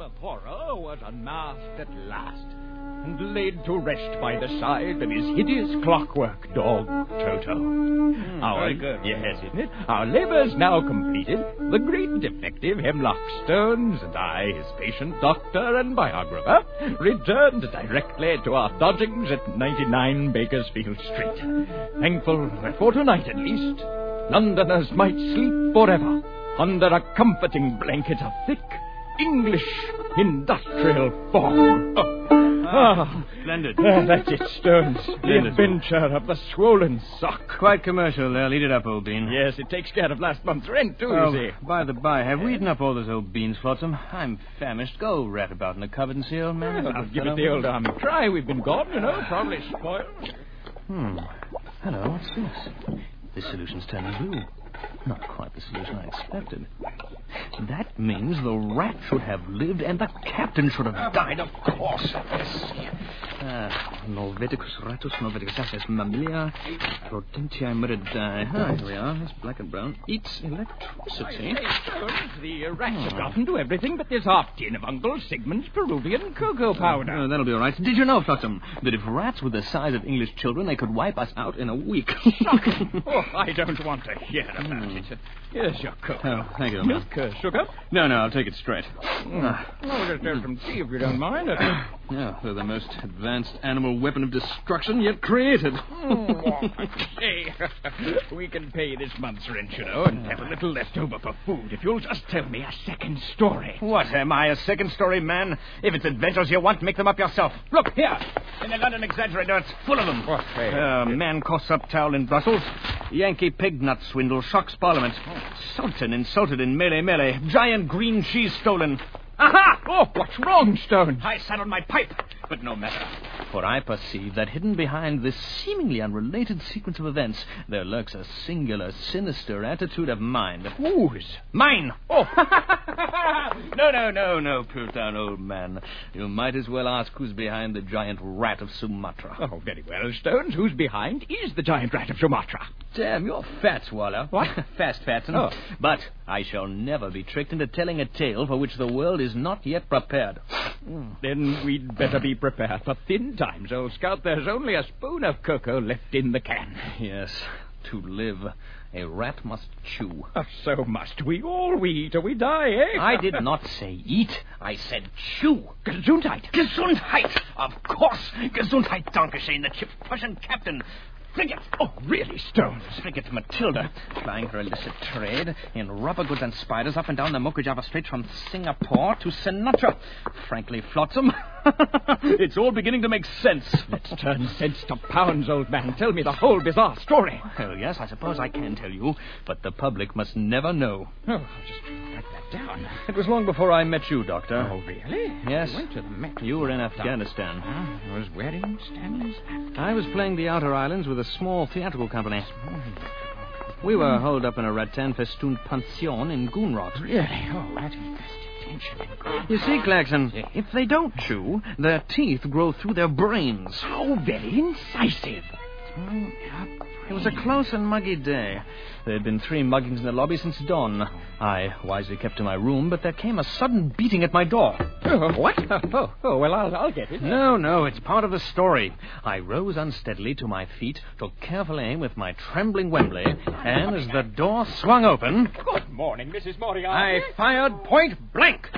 of horror was unmasked at last, and laid to rest by the side of his hideous clockwork dog, Toto. Very good. Yes, isn't it? Our labours now completed, the great detective Hemlock Stones and I, his patient doctor and biographer, returned directly to our lodgings at 99 Bakersfield Street, thankful that for tonight at least, Londoners might sleep forever under a comforting blanket of thick English industrial fog. Splendid. That's it, Stones. The adventure of the swollen sock. Quite commercial there. Lead it up, old bean. Yes, it takes care of last month's rent, too, you see. By the by, have we eaten up all those old beans, Flotsam? I'm famished. Go rat about in the cupboard and see, old man. Well, I'll give it the old army try. We've been gone, probably spoiled. Hello, what's this? This solution's turning blue. Not quite the solution I expected. That means the rat should have lived and the captain should have died, of course. Let's see. Norveticus ratus, Norveticus aces mammalia, Rodentia muridae. Here we are. It's black and brown. Eats electricity. The rats have gotten to everything but this half tin of Uncle Sigmund's Peruvian cocoa powder. Oh, that'll be all right. Did you know, Flotsam, that if rats were the size of English children, they could wipe us out in a week? Shocking. I don't want to hear about it. Here's your cocoa. Oh, thank you, Milk, sugar? No, I'll take it straight. I'll just have some tea if you don't mind. Yeah, they're the most advanced animal weapon of destruction yet created. Hey, we can pay this month's rent, and have a little left over for food if you'll just tell me a second story. What, am I, a second story man? If it's adventures you want, make them up yourself. Look, here, in the London Exaggerator, it's full of them. What? Man coughs up towel in Brussels. Yankee pig nut swindle shocks Parliament. Sultan insulted in Mele. Giant green cheese stolen. Aha! Oh, what's wrong, Stone? I saddled my pipe, but no matter. For I perceive that hidden behind this seemingly unrelated sequence of events, there lurks a singular, sinister attitude of mind. Whose? Mine! Oh! No, Puritan old man. You might as well ask who's behind the giant rat of Sumatra. Oh, very well, Stones. Who's behind is the giant rat of Sumatra. Damn, you're fat, Swallow. What? Fast, Fatson. Oh. But I shall never be tricked into telling a tale for which the world is not yet prepared. Then we'd better be prepared for thin times, old scout. There's only a spoon of cocoa left in the can. Yes, to live, a rat must chew. So must we all. We eat or we die, eh? I did not say eat. I said chew. Gesundheit. Gesundheit. Of course. Gesundheit, Dankeschön, the ship's Prussian captain. Frigate. Oh, really, Stones? Frigate Matilda, plying her illicit trade in rubber goods and spiders up and down the Mokujava Strait from Singapore to Sinatra. Frankly, Flotsam, it's all beginning to make sense. Let's turn cents to pounds, old man. Tell me the whole bizarre story. Well, yes, I suppose I can tell you, but the public must never know. Oh, I'll just write that down. It was long before I met you, Doctor. Oh, really? Yes. You went to the Met. You were in Afghanistan. I was wearing Stanley's hat. I was playing the Outer Islands with a small theatrical company. We were holed up in a rattan festooned pension in Goonrot. Really? Oh, that invested. You see, Claxon, if they don't chew, their teeth grow through their brains. How very incisive. It was a close and muggy day. There had been 3 muggings in the lobby since dawn. I wisely kept to my room, but there came a sudden beating at my door. What? Oh, well, I'll get it. No, it's part of the story. I rose unsteadily to my feet, took careful aim with my trembling Wembley, and as the door swung open... Good morning, Mrs. Moriarty. I fired point blank.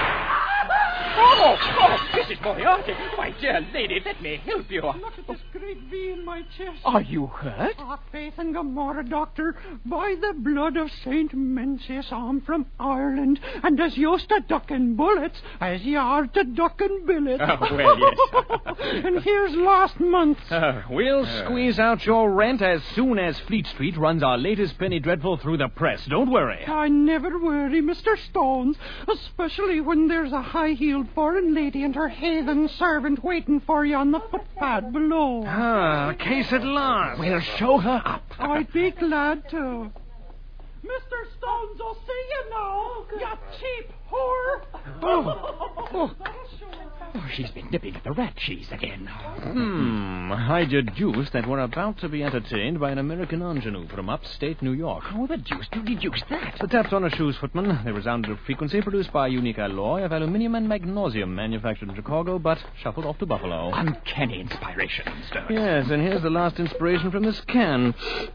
Oh, Mrs. Moriarty, my dear lady, let me help you. Look at this great V in my chest. Are you hurt? Faith and Gomorrah, Doctor. By the blood of St. Mencius, I'm from Ireland, and as used to ducking bullets as you are to ducking billets. Oh, well, yes. And here's last month. We'll squeeze out your rent as soon as Fleet Street runs our latest penny dreadful through the press. Don't worry. I never worry, Mr. Stones, especially when there's a high-heeled foreign lady and her heathen servant waiting for you on the footpad below. A case at last. We'll show her up. I'd be glad to. Mr. Stones, I'll see you now. You cheap whore. Oh. That'll show her. Oh, she's been nipping at the rat cheese again. I deduce that we're about to be entertained by an American ingenue from upstate New York. How the deuce do you deduce that? The taps on her shoes, footman. They resounded of frequency produced by a unique alloy of aluminium and magnesium manufactured in Chicago, but shuffled off to Buffalo. Uncanny inspiration, Stones. Yes, and here's the last inspiration from this can.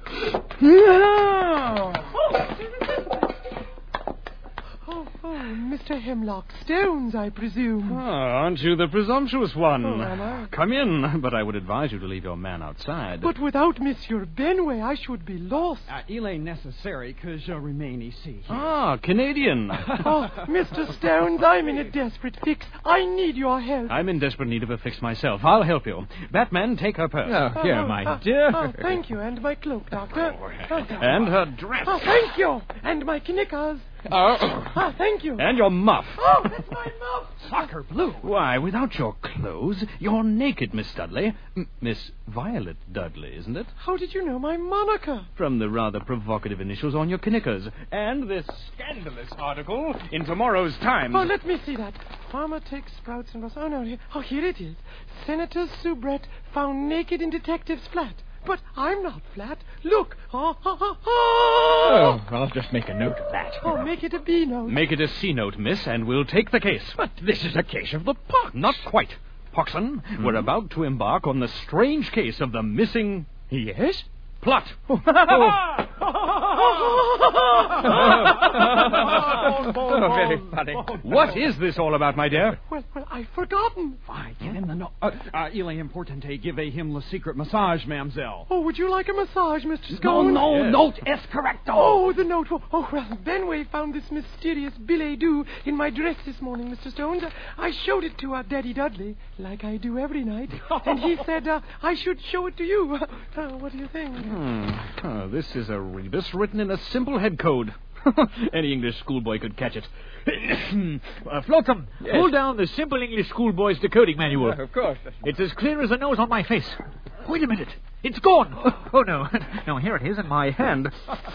Mr. Hemlock Stones, I presume. Aren't you the presumptuous one? Oh, am I? Come in, but I would advise you to leave your man outside. But without Monsieur Benway, I should be lost. Il ain't necessary, because you'll remain ici. Canadian. Oh, Mr. Stones, I'm in a desperate fix. I need your help. I'm in desperate need of a fix myself. I'll help you. Batman, take her purse. Oh, here, my dear. Oh, thank you, and my cloak, Doctor. And her dress. Oh, thank you, and my knickers. Thank you. And your muff. Oh, that's my muff. Soccer blue. Why, without your clothes, you're naked, Miss Dudley. Miss Violet Dudley, isn't it? How did you know my moniker? From the rather provocative initials on your knickers. And this scandalous article in tomorrow's Times. Oh, let me see that. Farmer takes sprouts and... Oh, no. Here it is. Senator Soubrette found naked in detective's flat. But I'm not flat. Look. Oh, I'll just make a note of that. Oh, make it a B note. Make it a C note, miss, and we'll take the case. But this is a case of the pox. Not quite. Poxon, we're about to embark on the strange case of the missing... Yes? Plot. Very funny. What is this all about, my dear? Well, I've forgotten. Why, give him the note. Il est importante give him le secret massage, mademoiselle. Oh, would you like a massage, Mr. Stone? No, Yes. note es correcto. Oh, the note. Oh, well, Benway found this mysterious billet-doux in my dress this morning, Mr. Stones. I showed it to Daddy Dudley, like I do every night. And he said I should show it to you. What do you think? This is a rebus written in a simple head code. Any English schoolboy could catch it. Flotsam, pull down the Simple English Schoolboy's decoding manual. Of course. It's as clear as the nose on my face. Wait a minute. It's gone. Oh, no. No, here it is in my hand.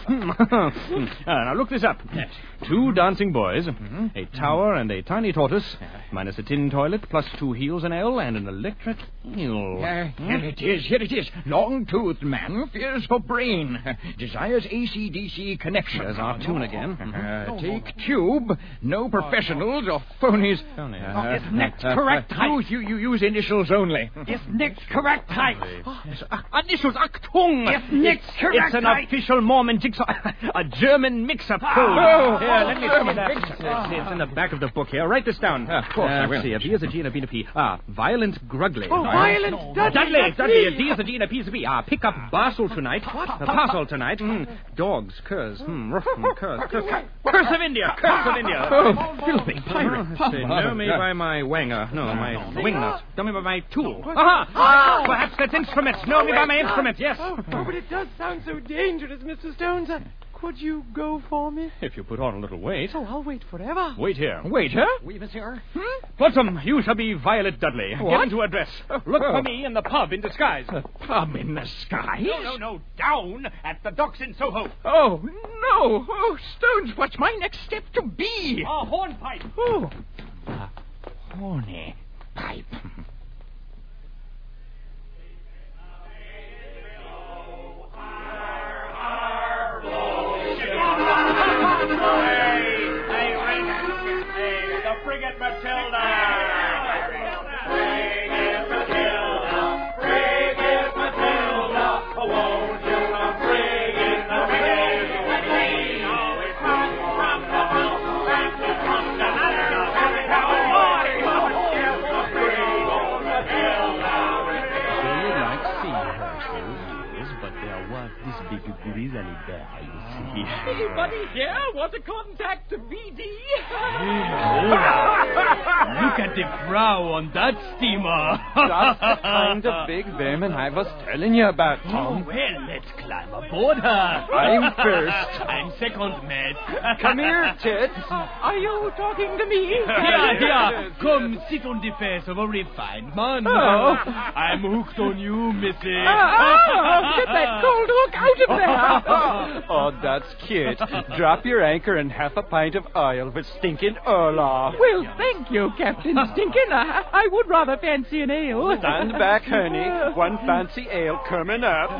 Now, look this up. 2 dancing boys, a tower and a tiny tortoise, minus a tin toilet, plus 2 heels and L, and an electric eel. And here it is. Long-toothed man fears for brain. Desires AC/DC connection. There's our tune again. Take tube. No professionals or phonies. It's next correct type. You use initials only. It's next correct type. Initials, Achtung! It's next correct It's an type. official Mormon jigsaw. A German mix-up code. Here, let me see that. It's in the back of the book here. Write this down. Of course I will. Let's see. A B is a G and a B and a P. Violent Grugley. Oh, Violent Dudley. Dudley. A D is a G and a P is a B. Pick up parcel tonight. Parcel tonight. Dogs, curs. Curse of India. Curse of India. Oh, filthy pirate. Know me by my wanger. No, my wingnut. Know me by my tool. Aha! Perhaps that's instruments. Know me by my instrument. Yes. Oh, but it does sound so dangerous, Mr. Stones. Could you go for me? If you put on a little weight. Oh, I'll wait forever. Wait here. Waiter? Oui, monsieur. Flotsam, you shall be Violet Dudley. What? Get into a dress. Look for me in the pub in disguise. Pub in the skies? No. Down at the docks in Soho. Oh, no. Oh, Stones, what's my next step to be? A hornpipe. Oh, a horny pipe. The frigate Matilda. Frigate Matilda. Won't you come frigate the frigate? Always come from the house and from the They like sea horses, but they're worth this big grizzly bear, you see. Anybody here want to contact VD? Look at the prow on that steamer. That's the kind of big vermin I was telling you about, Tom. Well, let's climb aboard her. I'm first. I'm second, mate. Come here, Ted. Are you talking to me? Here. Come sit on the face of a refined man. Oh. I'm hooked on you, missy. Get that cold hook out of there. Oh, that's cute. Drop your anchor and half a pint of oil with stinking Olaf. Well, thank you, Captain Stinkin. I would rather fancy an ale. Stand back, honey. One fancy ale coming up.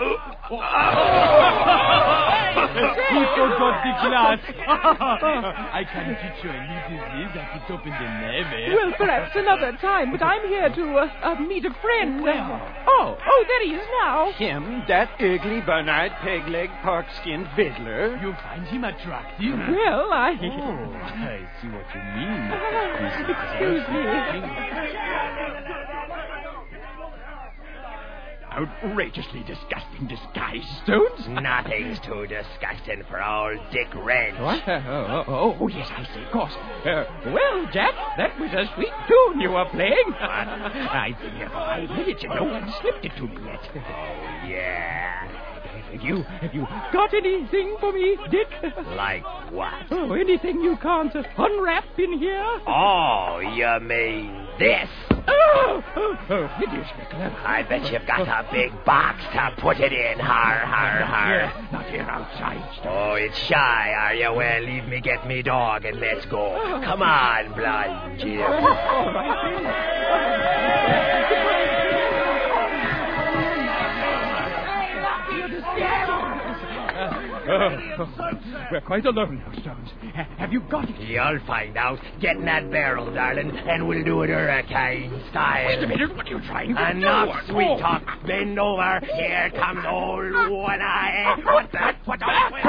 He forgot the glass. I can teach you a little bit that it's open the neve. Well, perhaps another time, but I'm here to meet a friend. Oh, there he is now. Him, that ugly, bun-eyed, peg-legged, pork-skinned fiddler. You find him attractive? Well, I see what you mean. Excuse me. Outrageously disgusting disguise, Stones. Nothing's too disgusting for old Dick Wrench. What? Oh, yes, I see, of course. Well, Jack, that was a sweet tune you were playing. I've been here for 5 minutes and no one slipped it to me yet. Oh, yeah. Have you got anything for me, Dick? Like what? Oh, anything you can't unwrap in here? Oh, you mean this? Oh, hideous, Nicola. I bet you've got a big box to put it in. Har, har, har. Not here outside, Stones. Oh, it's shy, are you? Well, leave me get me dog and let's go. Come on, Blind Jim. All right, We're quite alone now, Stones. Have you got it? You'll find out. Get in that barrel, darling, and we'll do it hurricane style. Wait a minute, what are you trying to do? Enough sweet talk. Bend over. Here comes old one-eye. What the? What the?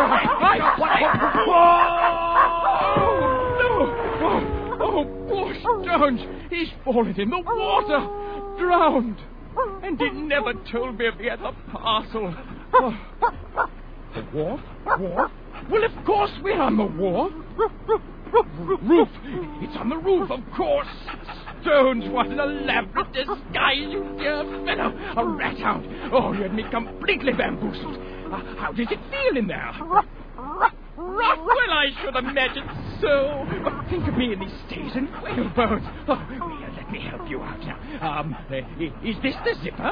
Oh, poor Stones. He's fallen in the water. Drowned. And he never told me he had the parcel. Oh. The wharf? Wharf? Well, of course we're on the wharf. Roof. It's on the roof, of course. Stones, what an elaborate disguise, you dear fellow. A rat hound. Oh, you had me completely bamboozled. How does it feel in there? Well, I should imagine so. But think of me in these stays and whalebones. Oh, here, let me help you out now. Is this the zipper?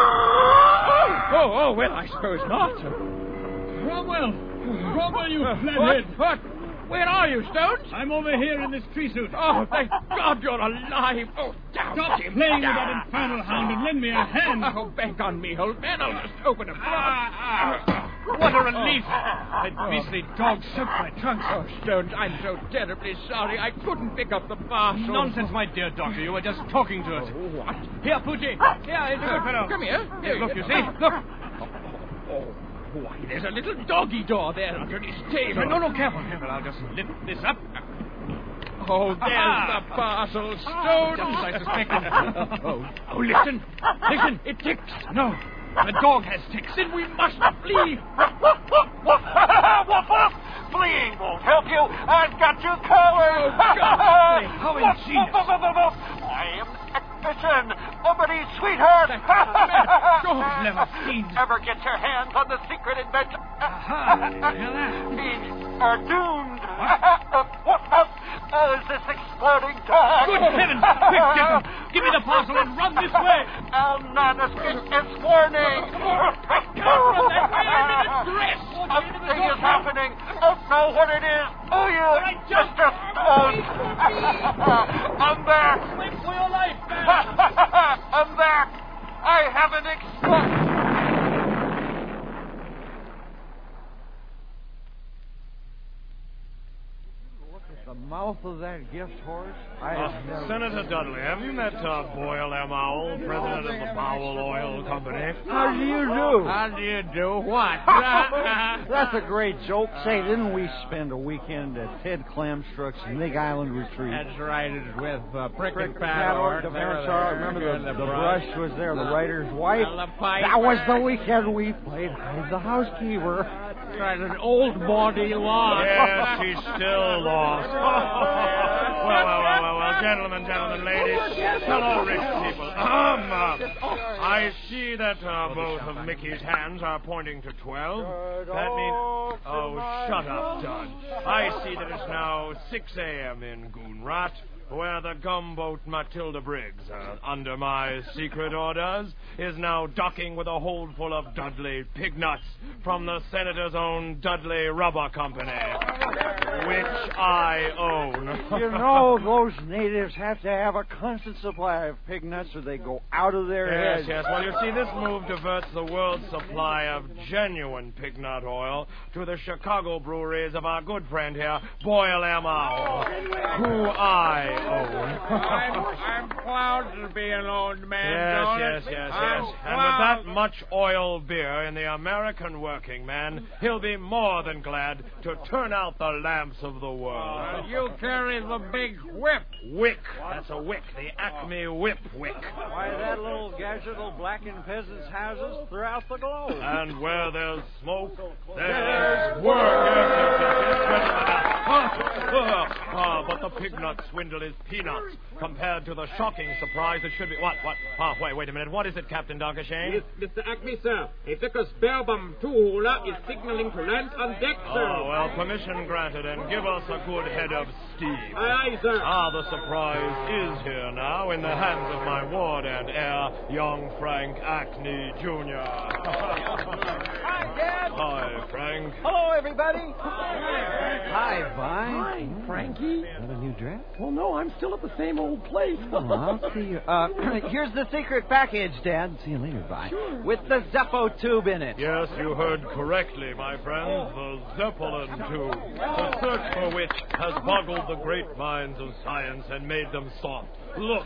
Oh, well, I suppose not. Cromwell, you flathead. What? Where are you, Stones? I'm over here in this tree suit. Oh, thank God you're alive. Oh, down. Stop playing with that infernal hound and lend me a hand. Oh, bank on me, old man. I'll just open a What a relief. That beastly dog soaked my trunks. Oh, Stones, I'm so terribly sorry. I couldn't pick up the parcel. Nonsense, my dear doctor. You were just talking to it. Oh, what? Here, Poochie. Here, it's a good fellow. Come here. Look, you see? Look. Oh, why, there's a little doggy door there under his table. No, careful. I'll just lift this up. Oh, there's the parcel, Stones. Just as I suspected. Oh, listen. Listen, it ticks. No, the dog has ticks. Then we must flee. Fleeing won't help you. I've got you covered. How ingenious. I am Technician, somebody's sweetheart. Never seen. Ever get your hands on the secret invention? These are doomed. What is this exploding dog? Good heavens! Quick, Jacob! Give me the parcel and run this way! Our manuscript is warning. Something is happening. Don't know what it is. Oh, you, Mr. Stone. I'm back. Wait for your life, man. I'm back. I haven't exploded. The mouth of that gift horse? Senator Dudley, have you met Boyle M. Owl, president of the Bowel Oil Company? How do you do? How do you do what? That's a great joke. Say, didn't we spend a weekend at Ted Clamstruck's Nig Island Retreat? That's right. It's with Prick and Paddock, the remember the brush was there, the writer's wife? Pipe. That was the weekend we played Hide the Housekeeper. Right, an old body lost. Yes, he's still lost. Well, gentlemen, ladies, fellow rich people. I see that both of Mickey's hands are pointing to 12. That means... Oh, shut up, Dud. I see that it's now 6 a.m. in Goonrat. where the gumboat Matilda Briggs, under my secret orders, is now docking with a hold full of Dudley pig nuts from the Senator's own Dudley Rubber Company, which I own. You know, those natives have to have a constant supply of pig nuts or they go out of their heads. Yes. Well, you see, this move diverts the world's supply of genuine pig nut oil to the Chicago breweries of our good friend here, Boyle M. Owl, who I own. I'm proud to be an old man, Yes. And with that much oil beer in the American working man, he'll be more than glad to turn out the lamps of the world. You carry the big whip. Wick. That's a wick. The Acme Whip Wick. Why, that little gadget will blacken peasants' houses throughout the globe. And where there's smoke, there's work. But the pig nut swindle is peanuts compared to the shocking surprise it should be. What? Wait a minute. What is it, Captain Donkashane? Mr. Acme, sir. A Vickers Bearbum two-hauler is signaling to land on deck, sir. Oh, well, permission granted, and give us a good head of steam. Aye, sir. The surprise is here now in the hands of my ward and heir, young Frank Acme, Jr. Hi, Dad. Hi, Frank. Hello, everybody. Hi, Vi. Hi, Frankie. Got a new dress? Well, no, I'm still at the same old place. I'll see you. Here's the secret package, Dad. See you later, Vi. Sure. With the Zeppo tube in it. Yes, you heard correctly, my friends. The Zeppelin tube, the search for which has boggled the great minds of science and made them soft. Look.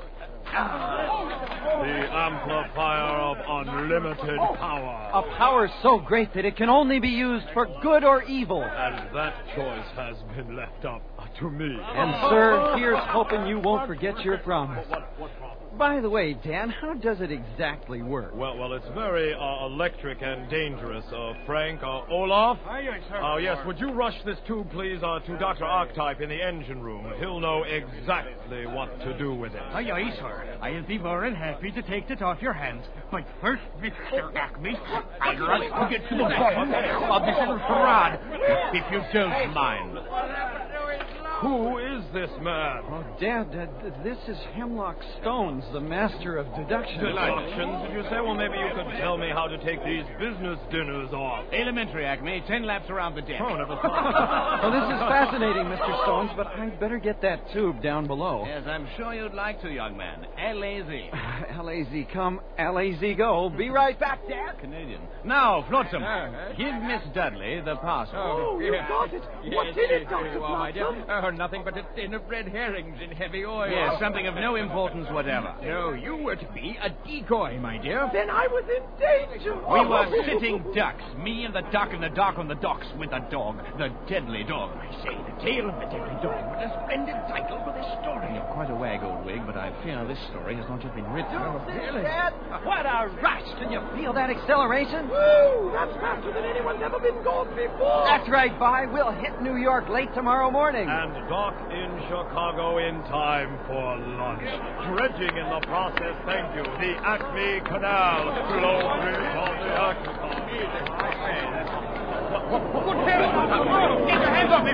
The amplifier of unlimited power. A power so great that it can only be used for good or evil. And that choice has been left up to me. And, sir, here's hoping you won't forget your promise. By the way, Dan, how does it exactly work? Well, it's very electric and dangerous, Frank. Olaf? Aye, sir. Yes, would you rush this tube, please, to Dr. Archetype in the engine room? He'll know exactly what to do with it. Aye, sir. I'll be more than happy to take it off your hands. But first, Mr. Acme, I'd like to get to the bottom of this little fraud, if you don't mind. Who is this man? Oh, Dad, this is Hemlock Stones, the master of deduction. Deductions, did you say? Well, maybe you could tell me how to take these business dinners off. Elementary, Acme. 10 laps around the deck. Oh, never thought. Well, this is fascinating, Mr. Stones, but I'd better get that tube down below. Yes, I'm sure you'd like to, young man. L-A-Z. L-A-Z come, L-A-Z go. Be right back, Dad. Canadian. Now, Flotsam, give Miss Dudley the parcel. Oh, you got it. What's in it, Dr. my dear? Flotsam? Nothing but a tin of red herrings in heavy oil. Yes, something of no importance whatever. No, you were to be a decoy, my dear. Then I was in danger. We were sitting ducks, me and the duck in the dark on the docks with the dog, the deadly dog. I say, the tale of the deadly dog. What a splendid title for this story. You're quite a wag, old wig, but I fear this story has not yet been written. Really? Dad, what a rush! Can you feel that acceleration? Woo! That's faster than anyone's ever been gone before. That's right, Vi. We'll hit New York late tomorrow morning. And dock in Chicago in time for lunch. Dredging in the process, thank you, the Acme Canal. Glory on the Acme. What hell? Get your hands off me,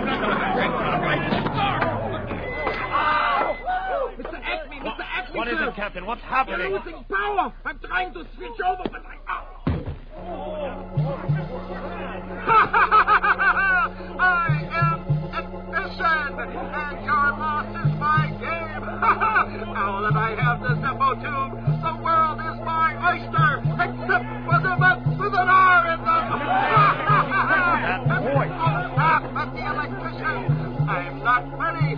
Mr. Acme, Mr. Acme, What is it, Captain? What's happening? You're losing power. I'm trying to switch over, but I am Edison, and your loss is my game. Now that I have the Zeppo tube, the world is my oyster, except for the butts with an R in them. That voice. Half of the electrician. I'm not ready.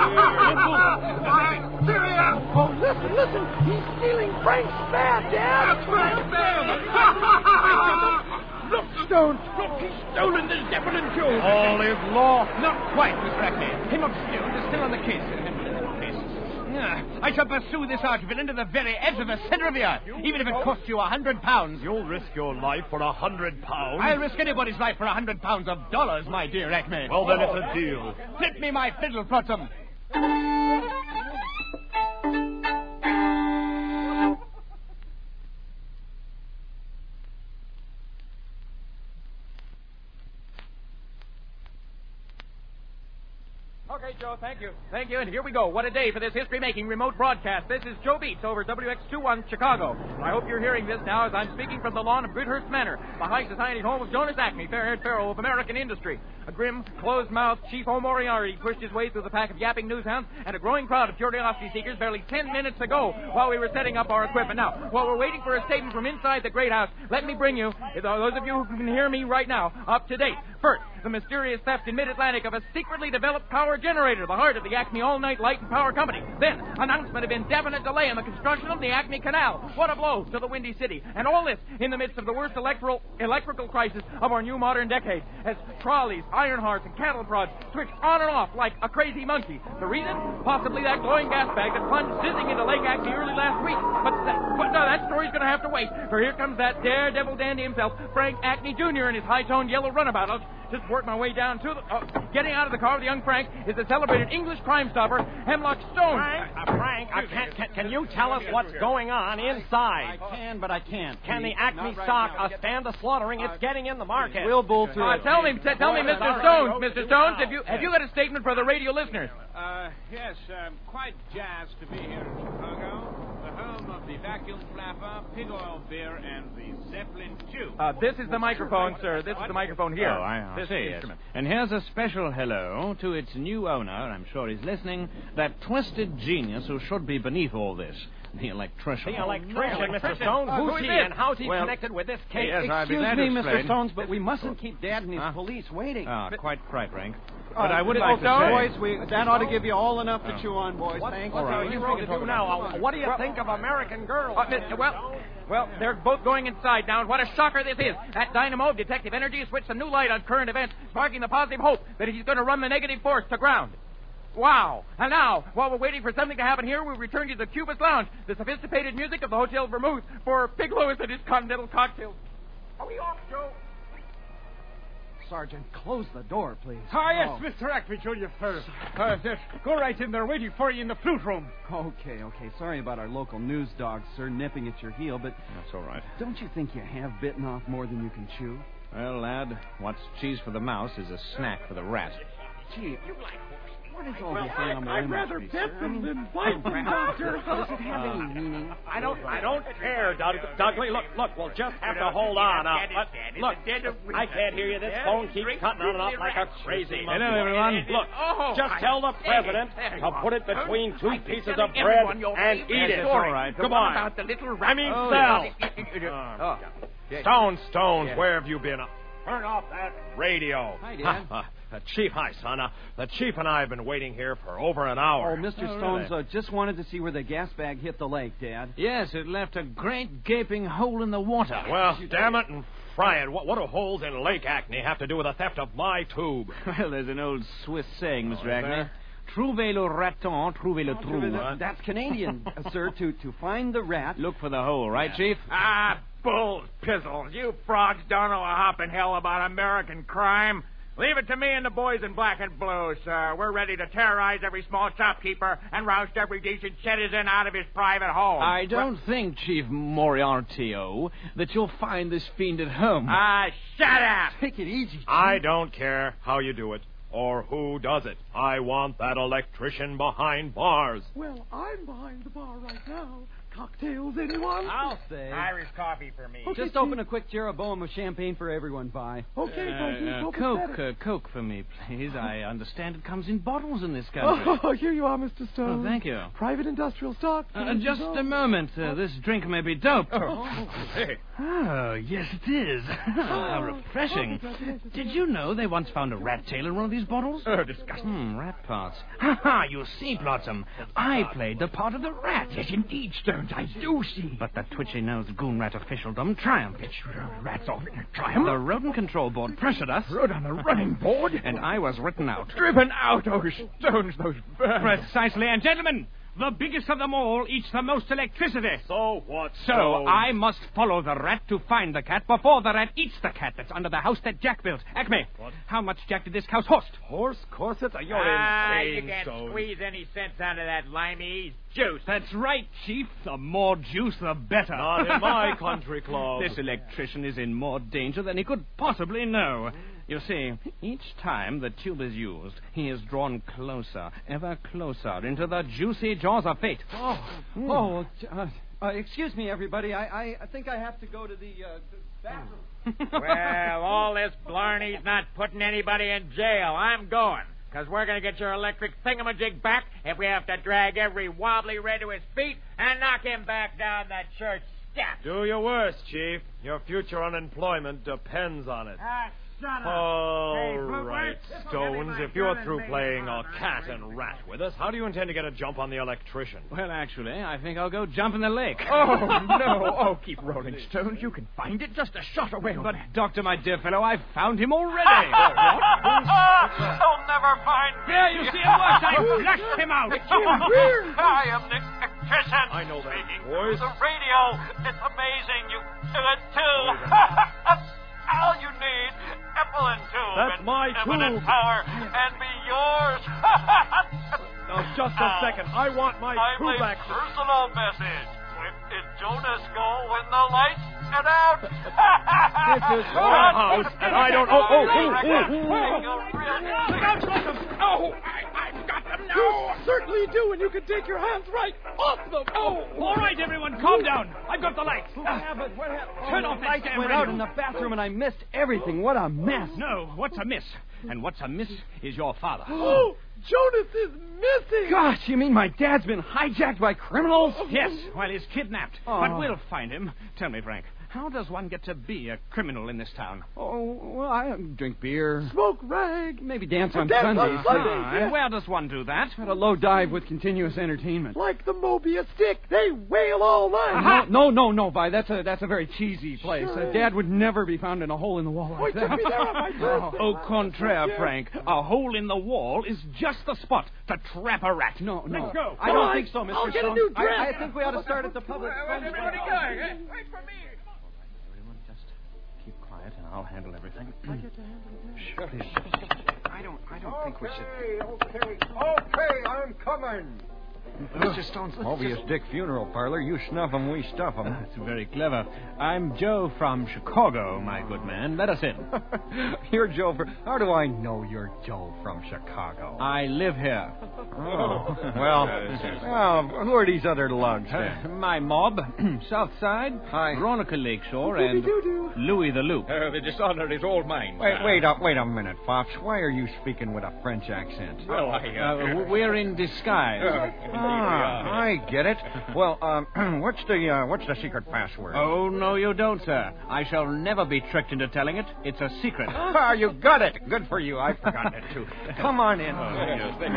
I'm serious. Oh, listen. He's stealing Frank's bad, Dad. That's right, man. Look, Stone. Look, he's stolen this Zeppelin tube. All is lost. Not quite, Mr. Acme. Hemlock Stones is still on the case. I shall pursue this arch villain to the very edge of the center of the earth, even if it costs you £100. You'll risk your life for £100? I'll risk anybody's life for £100 of dollars, my dear Acme. Well, then it's a deal. Flip me my fiddle, Flotsam. Okay, Joe, thank you. Thank you, and here we go. What a day for this history-making remote broadcast. This is Joe Beats over WX21 Chicago. I hope you're hearing this now as I'm speaking from the lawn of Goodhurst Manor, the high society home of Jonas Acme, fair-haired pharaoh of American industry. A grim, closed-mouthed Chief O'Moriarty pushed his way through the pack of yapping newshounds and a growing crowd of curiosity seekers barely 10 minutes ago while we were setting up our equipment. Now, while we're waiting for a statement from inside the Great House, let me bring you, those of you who can hear me right now, up to date. First, the mysterious theft in mid-Atlantic of a secretly developed power generator, the heart of the Acme All-Night Light and Power Company. Then, announcement of indefinite delay in the construction of the Acme Canal. What a blow to the Windy City. And all this in the midst of the worst electrical crisis of our new modern decade, as trolleys, iron hearts, and cattle prods switch on and off like a crazy monkey. The reason? Possibly that glowing gas bag that plunged sizzling into Lake Acme early last week. But no, that story's going to have to wait, for here comes that daredevil dandy himself, Frank Acme Jr. in his high-toned yellow runabout. I'll just work my way down to the... getting out of the car with young Frank is the celebrated English crime stopper, Hemlock Stone. Frank, can you tell us what's going on inside? I can, but I can't. Can the Acme stock stand the slaughtering it's getting in the market? We'll bull through it. Tell me, Mr. Stones. Mr. Stones, have you got a statement for the radio listeners? Yes, I'm quite jazzed to be here in Chicago, the home of the vacuum flapper, pig oil beer, and the Zeppelin tube. This is the microphone, sir. This is the microphone here. Oh, I see. Yes. And here's a special hello to its new owner, I'm sure he's listening, that twisted genius who should be beneath all this, the electrician. The electrician, Mr. Stones? Who's he, and how's he connected with this case? Yes, Excuse me, Mr. Stones, but we mustn't keep Dad and his police waiting. Quite right, Frank. But I would like to say... Boys, that ought to give you all enough to chew on, boys. Thanks. What are you going to do now? What do you think of American Girl? Well, they're both going inside now, and what a shocker this is. That dynamo of Detective Energy has switched a new light on current events, sparking the positive hope that he's going to run the negative force to ground. Wow. And now, while we're waiting for something to happen here, we return to the Cubist Lounge, the sophisticated music of the Hotel Vermouth, for Pig Louis and his continental cocktails. Are we off, Joe? Sergeant, close the door, please. Yes, Mr. Acme Jr., sir. Go right in there, waiting for you in the flute room. Okay. Sorry about our local news dogs, sir, nipping at your heel, but... That's all right. Don't you think you have bitten off more than you can chew? Well, lad, what's cheese for the mouse is a snack for the rat. Gee, what is all this animal I'd rather bet them than bite them, Doctor. Does it have any meaning? I don't care, Dudley. Look, we'll just have to hold on. Look, I can't hear you. This phone keeps cutting on and off like a crazy monkey. Hello, everyone. Look, just tell the president to put it between two pieces of bread and eat it. All right. Come on. About the little I mean, Sal. Stones, where have you been? Turn off that radio. Hi, Dad. Chief, hi, son. The chief and I have been waiting here for over an hour. Oh, Mr. Stones, just wanted to see where the gas bag hit the lake, Dad. Yes, it left a great gaping hole in the water. Well, damn it and fry it. What do holes in Lake Acme have to do with the theft of my tube? Well, there's an old Swiss saying, Mr. Acme. Trouvez le raton, trouvez le trou. That's Canadian, sir, to find the rat. Look for the hole, right, Chief? Bulls, pizzles. You frogs don't know a hop in hell about American crime. Leave it to me and the boys in black and blue, sir. We're ready to terrorize every small shopkeeper and roust every decent citizen out of his private home. I don't think, Chief Moriarty, that you'll find this fiend at home. Shut up! Take it easy, Chief. I don't care how you do it or who does it. I want that electrician behind bars. Well, I'm behind the bar right now. Cocktails, anyone? I'll say. Irish coffee for me. Okay, just open a quick Jeroboam of champagne for everyone, bye. Okay, Coke for me, please. I understand it comes in bottles in this country. Oh, here you are, Mr. Stone. Oh, thank you. Private industrial stock. Just a moment. This drink may be doped. Hey. Oh, yes, it is. How refreshing. Did you know they once found a rat tail in one of these bottles? Disgusting. Rat parts. Ha! You see, Blossom, I played the part of the rat. Yes, indeed, Stones, I do see. But the twitchy-nosed goon rat officialdom triumphed. Rats off in a triumph. The rodent control board pressured us. Rode on the running board? And I was written out. Driven out, oh, Stones, those birds. Precisely. And gentlemen, the biggest of them all eats the most electricity. So what? So I must follow the rat to find the cat before the rat eats the cat that's under the house that Jack built. Acme, how much Jack did this house cost? Horse corset? You're insane, you can't Stone. squeeze any sense out of that limey juice. That's right, Chief. The more juice, the better. Not in my country club. This electrician is in more danger than he could possibly know. You see, each time the tube is used, he is drawn closer, ever closer, into the juicy jaws of fate. Excuse me, everybody. I think I have to go to the bathroom. Well, all this blarney's not putting anybody in jail. I'm going. Because we're going to get your electric thingamajig back if we have to drag every wobbly red to his feet and knock him back down the church steps. Do your worst, Chief. Your future unemployment depends on it. Shut up. All right, Stones. If you're through playing cat and rat with us, how do you intend to get a jump on the electrician? Well, actually, I think I'll go jump in the lake. Oh, no. Oh, keep rolling, Stones. You can find it just a shot away. But, Doctor, my dear fellow, I've found him already. They'll never find me. There, you see it works. I flushed him out. I am the electrician. I know that voice. The radio. It's amazing. You do it, too. All you need, Evelyn tube. That's my eminent tube. Power, and be yours. Now, just a second. I want my tube back. Personal message. When did Jonas go when the lights went out? This is our house, and I don't... Look out, Slocum! Oh, I've got them now. You certainly do, and you can take your hands right off them. Oh, all right, everyone, calm down. I've got the lights. What happened? Turn off the that lights damn went radio. out in the bathroom, and I missed everything. What a mess. No, what's amiss? And what's amiss is your father. Oh, Jonas is missing. Gosh, you mean my dad's been hijacked by criminals? Yes, well, he's kidnapped. Oh. But we'll find him. Tell me, Frank, how does one get to be a criminal in this town? Oh, well, I drink beer. Smoke rag. Maybe dance on Dance on Sundays. Sundays. And where does one do that? At a low dive with continuous entertainment. Like the Mobius stick. They wail all night. No, Vi. That's a very cheesy place. Sure Dad would never be found in a hole in the wall like that. Took me there on my birthday. Au contraire, Frank. A hole in the wall is just the spot to trap a rat. No. Let's go. I don't think so, Mr. I'll get a Stone. new dress. I think we ought to start at the public. Where's everybody going? Wait for me. Everyone, just keep quiet, and I'll handle everything. Sure. I don't think we should... Okay, I'm coming. Mr. Stone's Mobius Dick Funeral Parlor. You snuff 'em, we stuff 'em. That's very clever. I'm Joe from Chicago, my good man. Let us in. You're Joe from... How do I know you're Joe from Chicago? I live here. Oh, well, who are these other lugs then? My mob, South Side, Hi. Veronica Lakeshore, and Louis the Loop. The dishonor is all mine. Wait a minute, Fox. Why are you speaking with a French accent? Well, We're in disguise. I get it. Well, what's the secret password? Oh, no, you don't, sir. I shall never be tricked into telling it. It's a secret. Ah, you got it. Good for you. I'd forgotten it, too. Come on in. Thank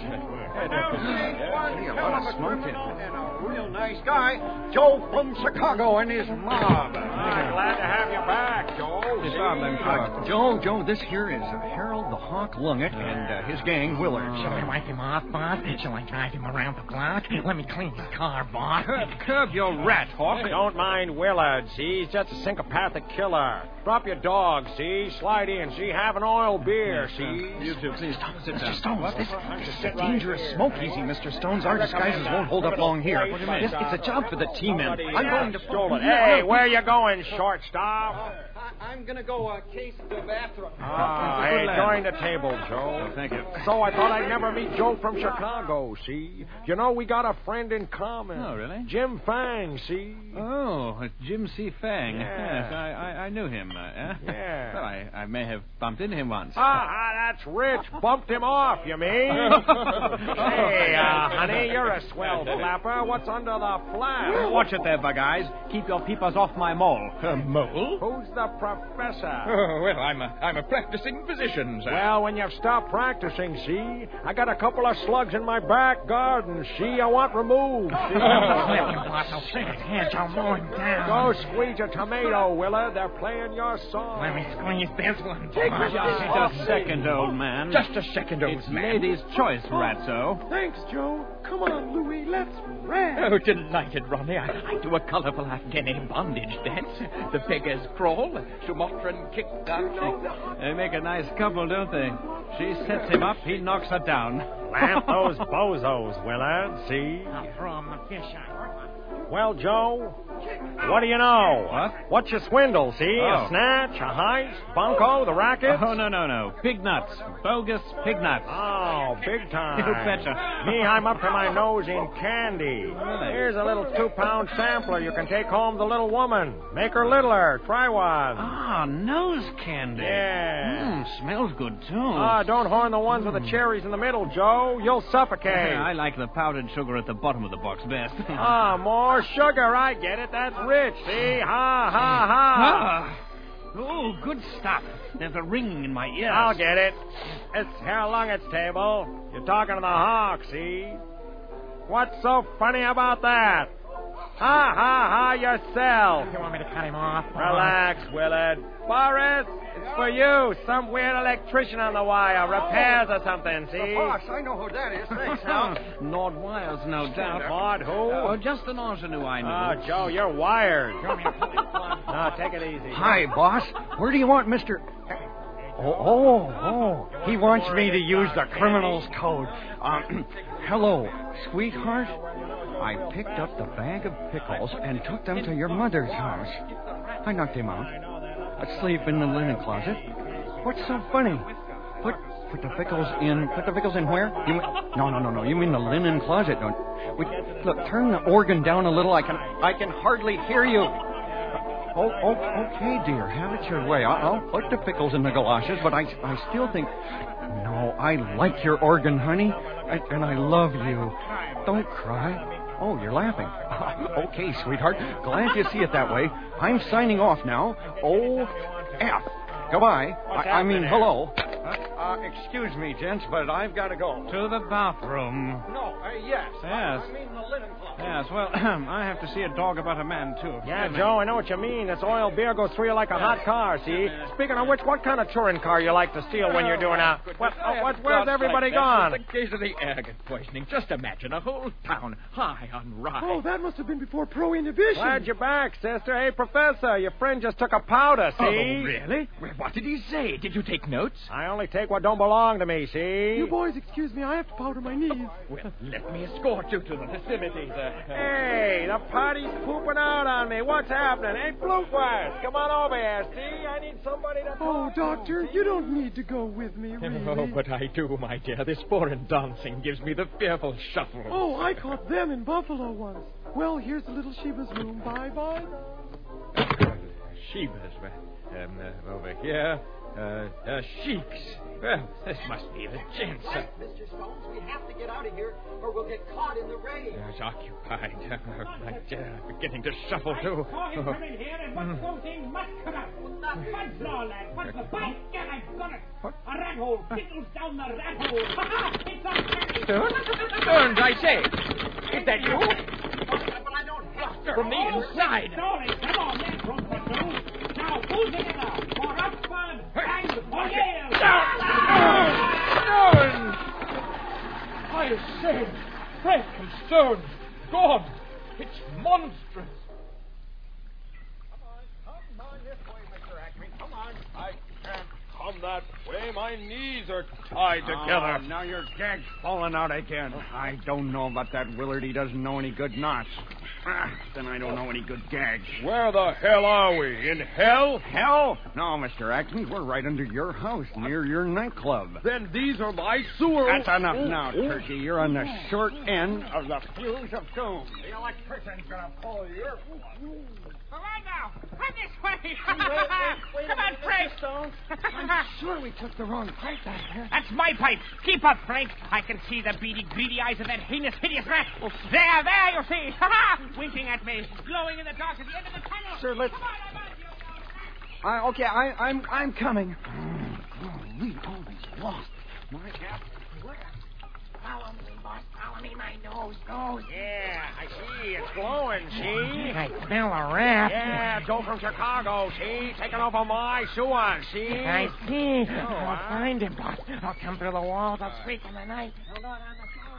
A lot of smoke in. And a real nice guy, Joe from Chicago and his mob. Glad to have you back, Joe. Joe, this here is Harold the Hawk Lungit and his gang, Willards. Shall I wipe him off, boss? Shall I drive him around the block? Let me clean his car, boss. Curb your rat, Hawk. Don't mind Willard, see? He's just a sycopathic killer. Drop your dog, see? Slide in, see? Have an oil beer, see? You two, please sit down. Mr. Stones, this is a dangerous smoke. Easy, Mr. Stones. Our disguises won't hold up long here. It's a job for the T-men. I'm going to... Hey, where you going, shortstop? I'm going to go case the bathroom. Hey, join the table, Joe. Thank you. So I thought I'd never meet Joe from Chicago, see? You know, we got a friend in common. Oh, really? Jim Fang, see? Oh, Jim C. Fang. Yeah. Yes, I knew him. Yeah. Well, I may have bumped into him once. That's rich. Bumped him off, you mean? Hey, honey, you're a swell flapper. What's under the flap? Watch it there, bug eyes. Keep your peepers off my mole. Mole? Who's the professor? Oh, well, I'm a practicing physician, sir. Well, when you've stopped practicing, see? I got a couple of slugs in my back garden, see? I want removed, see? I'll shake his hands. I'll mow him down. Go squeeze a tomato, Willard. They're playing your song. Let me squeeze this one. Just a second, old man. Just a second, old It's man. lady's choice, Ratso. Thanks, Joe. Come on, Louis. Let's rap. Oh, delighted, Ronnie. I do a colorful Afghani bondage dance. The beggars crawl, Sumatran kick down. They make a nice couple, don't they? She sets him up, he knocks her down. Lamp those bozos, Willard, see? I'll throw him the fish out. Well, Joe, What do you know? What? What's your swindle, see? Oh. A snatch, a heist, bunco, the racket? Oh, no. Pig nuts. Bogus pig nuts. Oh, big time. You betcha. Me, I'm up to my nose in candy. Here's a little 2-pound sampler. You can take home the little woman. Make her littler. Try one. Ah, nose candy. Yeah. Smells good, too. Ah, don't horn the ones with the cherries in the middle, Joe. You'll suffocate. I like the powdered sugar at the bottom of the box best. Ah, more sugar. I get it. That's rich. See? Ha, ha, ha. Oh, good stuff. There's a ring in my ears. I'll get it. It's Herr Lungett's table. You're talking to the hawk, see? What's so funny about that? Ha, ha, ha, yourself. You want me to cut him off? Relax, Willard. Boris, it's for you. Some weird electrician on the wire. Repairs or something, see? Boss, I know who that is. Thanks, Al. Nord Wires, no doubt. Nord who? Oh, just an ingenue I know. Oh, Joe, you're wired. No, take it easy. Hi, boss. Where do you want Mr. Oh. He wants me to use the criminal's code. Hello, sweetheart. I picked up the bag of pickles and took them to your mother's house. I knocked him out. Asleep in the linen closet. What's so funny? Put the pickles in. Put the pickles in where? No. You mean the linen closet? Look, turn the organ down a little. I can hardly hear you. Okay, dear. Have it your way. I'll put the pickles in the galoshes, but I still think... No, I like your organ, honey, and I love you. Don't cry. Oh, you're laughing. Okay, sweetheart. Glad you see it that way. I'm signing off now. O.F. Goodbye. I mean, hello. Excuse me, gents, but I've got to go. To the bathroom. No, yes. Yes. I mean the linen closet. Yes, well, I have to see a dog about a man, too. Yeah, Joe, I know what you mean. This oil beer goes through you like a hot car, see? Speaking of which, what kind of touring car you like to steal when you're doing a... Where's everybody gone? The case of the ergot poisoning. Just imagine a whole town high on rye. Oh, that must have been before Prohibition. Glad you're back, sister. Hey, Professor, your friend just took a powder, see? Oh, really? Well, what did he say? Did you take notes? I only take what don't belong to me, see? You boys, excuse me, I have to powder my knees. Well, let me escort you to the festivities. Hey, the party's pooping out on me. What's happening? Hey, Bloopers, come on over here, see? I need somebody to... Oh, Doctor, you don't need to go with me, really. Oh, but I do, my dear. This foreign dancing gives me the fearful shuffle. Oh, I caught them in Buffalo once. Well, here's the little Sheba's room. Bye-bye. Sheba's, over here. Sheiks. Well, this must be the chance. Right, Mr. Stones, we have to get out of here or we'll get caught in the rain. It's occupied. I'm beginning to shuffle, too. I saw him come in here and what's those things must come out. What's all that? What's the bite? God, I've got it. A rat hole. Pickles down the rat hole. It's a Stones, I say. Is that you? But I don't have to. From the inside. Come on, then, Professor. Now, pull together for Oxford and for Yale. Stones! I say, Frank and Stones, gone. It's monstrous. Come on this way, Mr. Acme. Come on. I can't come that way. My knees are tied together. Now your gag's falling out again. I don't know about that Willard. He doesn't know any good knots. Then I don't know any good gags. Where the hell are we? In hell? Hell? No, Mr. Atkins, we're right under your house, near your nightclub. Then these are my sewers. That's enough now, Turkey. You're on the short end of the fuse of doom. The electrician's gonna pull you. Come on now. Come this way. Come on, Frank. I'm sure we took the wrong pipe back there. That's my pipe. Keep up, Frank. I can see the beady, greedy eyes of that heinous, hideous rat. There, you see. Winking at me. Glowing in the dark at the end of the tunnel. Sure, let's... Come on, Okay, I'm coming. We always lost. My cap. Follow me, boss. Follow me, my nose. Yeah, I see. It's glowing, see? I smell a rat. Yeah, Joe from Chicago, see? Taking over my sewers, see? I see. I'll find him, boss. I'll come through the walls. I'll squeak in the night. Hold on the floor.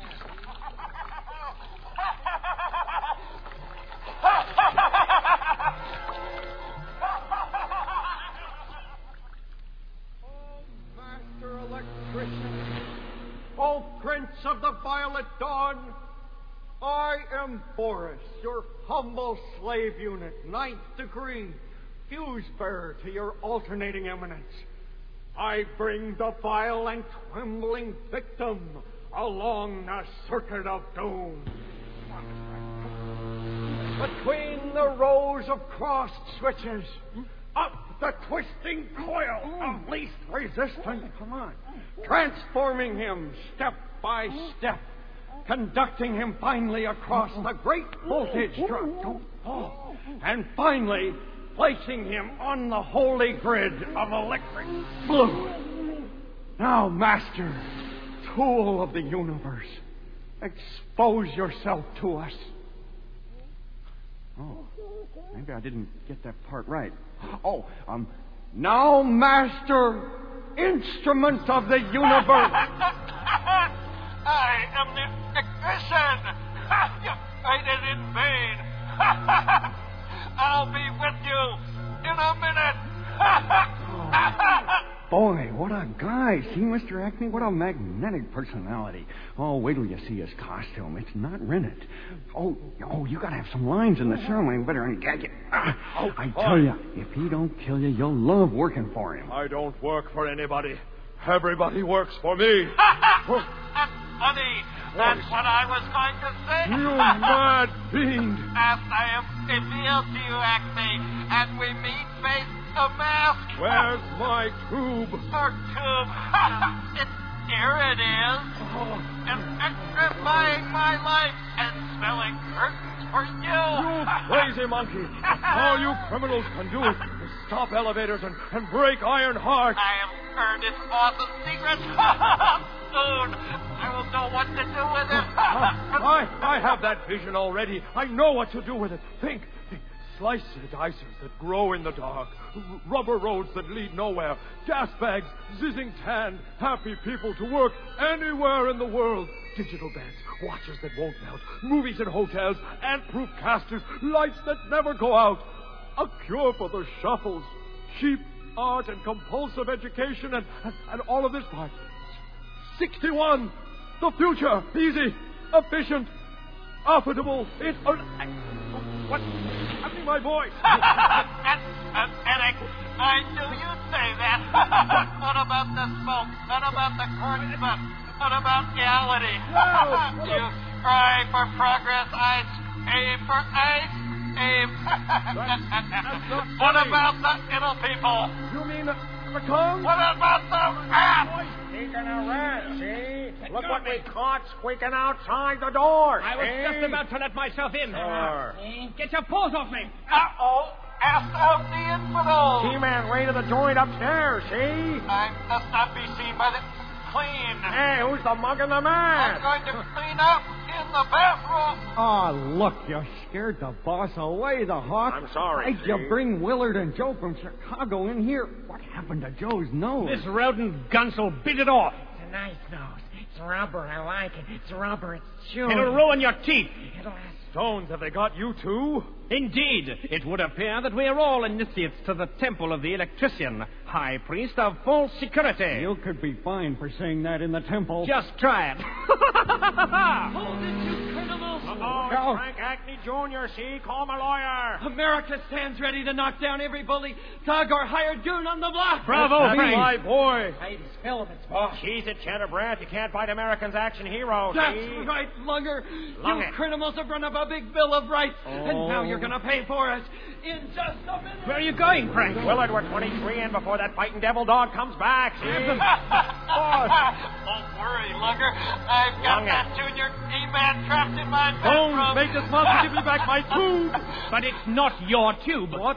Oh, Master Electrician. Oh, Prince of the Violet Dawn. I am Boris, your humble slave unit, 9th degree, fuse bearer to your alternating eminence. I bring the vile and trembling victim along the circuit of doom. Between the rows of crossed switches, up the twisting coil of least resistance. Come on. Transforming him step by step, conducting him finally across the great voltage drop. Don't fall. And finally, placing him on the holy grid of electric blue. Now, Master, tool of the universe, expose yourself to us. Oh, maybe I didn't get that part right. Oh, now, Master, instrument of the universe. I am the ignition. You waited in vain. I'll be with you in a minute. Boy, what a guy. See, Mr. Acme? What a magnetic personality. Oh, wait till you see his costume. It's not rented. Oh, you gotta have some lines in the ceremony. We better ungag it. I tell you, if he don't kill you, you'll love working for him. I don't work for anybody. Everybody works for me. Honey, that's what I was going to say. You mad fiend. As I am revealed to you, Acme, and we meet face to mask. Where's my tube? Our tube. Here it is. And buying my life and smelling curtains for you. You crazy monkey. All you criminals can do is stop elevators and break iron hearts. I have earned its awesome secret. Soon, I will know what to do with it. I have that vision already. I know what to do with it. Think. Slicer dicers that grow in the dark, rubber roads that lead nowhere, gas bags, zizzing tan, happy people to work anywhere in the world, digital beds, watches that won't melt, movies in hotels, ant-proof casters, lights that never go out, a cure for the shuffles, cheap art and compulsive education and all of this part. 61! The future! Easy! Efficient! Affordable! It's... What's happening, my voice? Pathetic. I knew you'd say that. What about the smoke? What about the curtain? What about reality? You cry for progress. I aim for ice. Aim. What about the ill people? You mean the tongue? What about the rats? Speaking of rats, see? Look what we caught squeaking outside the door. I was just about to let myself in. Sure. Get your paws off me. Uh-oh. Ask out the infidel. He-Man raided the joint upstairs, see? I must not be seen by the clean. Hey, who's the mug and the man? I'm going to clean up in the bathroom. Oh, look, you scared the boss away, the hawk. I'm sorry, Why'd you bring Willard and Joe from Chicago in here? What happened to Joe's nose? This rodent Gunsel bit it off. It's a nice nose. It's rubber. I like it. It's rubber. It's chewing. It'll ruin your teeth. It'll last. Stones, have they got you too? Indeed, it would appear that we are all initiates to the temple of the electrician, high priest of false security. You could be fined for saying that in the temple. Just try it. Hold it, you criminals. Oh, Frank Acme Jr., see? Call my lawyer. America stands ready to knock down every bully, thug, or hired goon on the block. Bravo, Frank. My boy. Ladies, filaments, boss. Cheese it, Cheddar Brandt. You can't fight Americans' action heroes. That's see? right, Lunger. Lung You it. criminals have run up a big bill of rights, and now you're going to pay for it in just a minute. Where are you going, Frank? Willard, we're 23 in before that fighting devil dog comes back, see? Don't worry, Lunger. I've got Lunger. that junior E-Man trapped in my Don't bedroom. make this monster give me back my tube. But it's not your tube. What?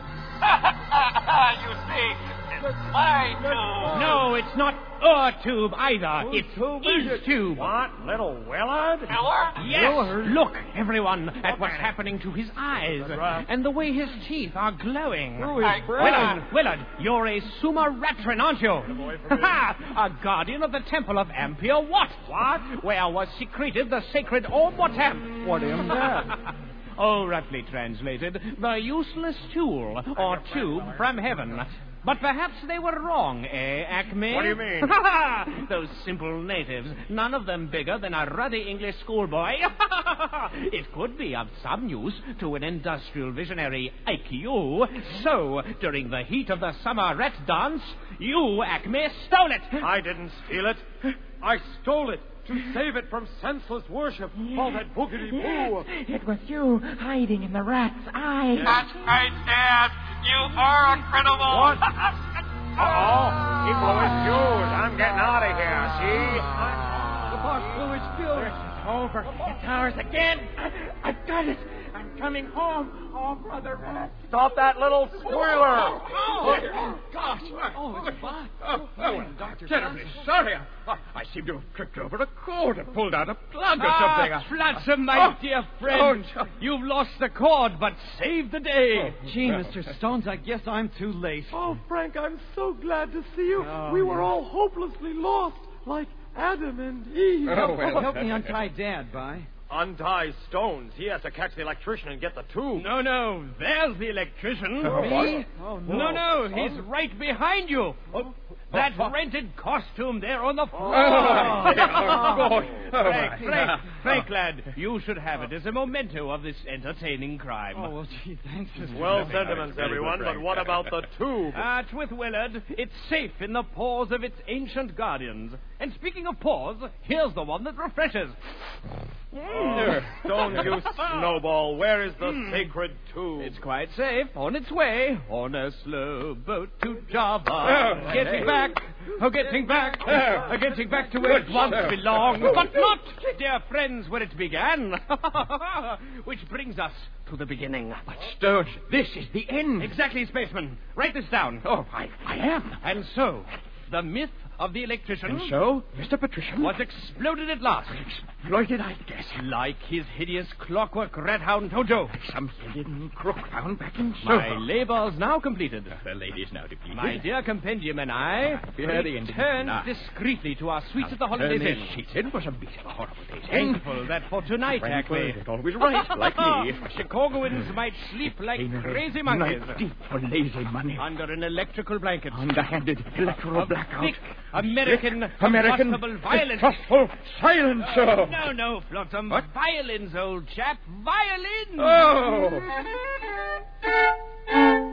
You see, it's my tube. No, it's not a tube either. Whose It's tube is his it? tube. What? Little Willard? Willard? Yes. Willard? Look, everyone, at what's happening to his eyes right. and the way his teeth are glowing. Through his brain. Willard, you're a Sumaratron, aren't you? A guardian of the temple of Ampere Watt. What? Where was secreted the sacred orb Watam. What am that? Oh, roughly translated, the useless tool or tube from heaven. But perhaps they were wrong, eh, Acme? What do you mean? Those simple natives, none of them bigger than a ruddy English schoolboy. It could be of some use to an industrial visionary like you. So, during the heat of the summer rat dance, you, Acme, stole it. I didn't steal it. I stole it to save it from senseless worship. All that boogity-boo. It was you hiding in the rat's eye. That's right, Dad. You are incredible. What? Uh-oh. He blew his fuse. I'm getting out of here, see? The boss blew his fuse. It's over. It's ours again. I've got it. I'm coming home. Oh, Brother Rat. Stop that little squealer. Oh, gosh. Oh, it's Bob. I'm terribly sorry. I seem to have tripped over a cord and pulled out a plug or something. Flotsam, my dear friend. You've lost the cord, but saved the day. Gee, Mr. Stones, I guess I'm too late. Oh, Frank, I'm so glad to see you. We were all hopelessly lost, like Adam and Eve. Help me untie Dad, Bye. Untie Stones. He has to catch the electrician and get the tube. No. There's the electrician. Me? Oh, no. No. He's right behind you. That rented costume there on the floor. Frank, lad, you should have it as a memento of this entertaining crime. Oh, well, gee, thanks. Well, sentiments, everyone, but what about the tube? With Willard, it's safe in the paws of its ancient guardians. And speaking of paws, here's the one that refreshes. Stones, you snowball. Where is the sacred tube? It's quite safe. On its way. On a slow boat to Java. Getting back to where it once belonged. But not, dear friends, where it began. Which brings us to the beginning. But, Stones, this is the end. Exactly, spaceman. Write this down. Oh, I am. And so, the myth of the electrician... And so, Mr. Patrician... was exploded at last. Exploited, I guess. Like his hideous clockwork red hound Tojo. Like some hidden crook found back in Soho. My labor's now completed. The lady's now depleted. My dear compendium and I returned discreetly to our suites at the Holidays Inn. It was a bit of a horrible day's Thankful that for tonight, Acme... is always right, like me. Chicagoans might sleep like crazy monkeys. Night deep for lazy money. Under an electrical blanket. Underhanded electoral blackout. Thick American combustible violence. Trustful silence, sir. No, Flotsam. What? Violins, old chap. Violins. Oh.